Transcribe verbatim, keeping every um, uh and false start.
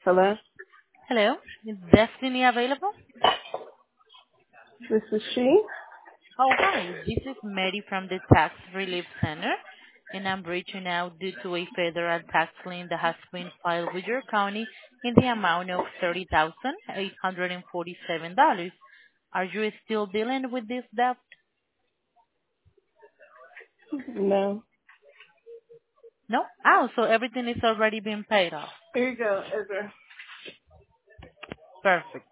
Hello, Hello, is Destiny available? this is she. Oh, hi. This is Mary from the Tax Relief Center, and I'm reaching out due to a federal tax lien that has been filed with your county in the amount of thirty thousand eight hundred forty-seven dollars. Are you still dealing with this debt? No. No? Oh, so everything is already been paid off. Here you go, Ezra. Perfect.